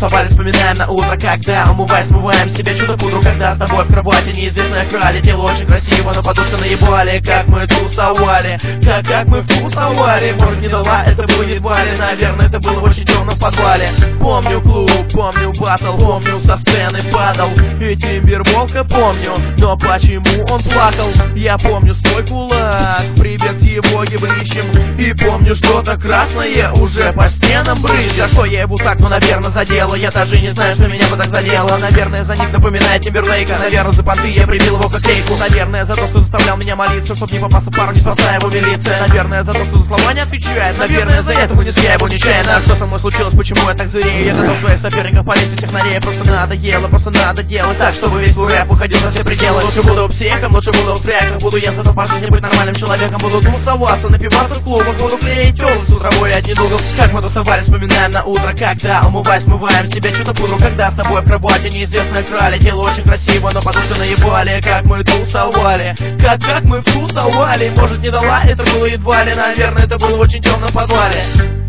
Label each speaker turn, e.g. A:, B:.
A: тусовали, вспоминаем на утро, когда умываясь, смываем себе чудо-пудру, когда с тобой в кровати неизвестная крали. Тело очень красиво, но подушка наебали. Как мы тусовали, как мы тусовали. Может, не дала, это было едва ли. Наверное, это было очень темно в подвале. Помню клуб, помню батл, помню со сцены падал. И Тимберволка помню, но почему он плакал? Я помню свой кулак, прибег его гибрищем. И помню что-то красное уже по стенам брызжет. За что я ебу так, ну наверное задело. Я даже не знаю, что меня бы так задело. Наверное, за них напоминает Тимберлейка. Наверное, за понты я прибил его как рейку. Наверное, за то, что заставлял меня молиться, чтоб не попасться в пару, не спасая его милиция. Наверное, за то, что за слова не отвечает. Наверное, за это вынес я его нечаянно. Что со мной случилось, почему я так зверею? Я готов своих соперников полиции технарей. Просто надо делать так, чтобы весь свой рэп уходил за все пределы. Лучше буду психом, лучше буду в треках. Буду я зато по жизни быть нормальным человеком. Буду тусоваться, напиваться в клубах. Буду клеить телок с утровой от недугов. Как мы тусовали, вспоминаем на утро, когда умываясь, смываем себе чудо-пудру. Когда с тобой в кровати неизвестная крали. Тело очень красиво, но подушка наебали. Как мы тусовали, как мы тусовали. Может, не дала, это было едва ли. Наверное, это было очень темно в подвале.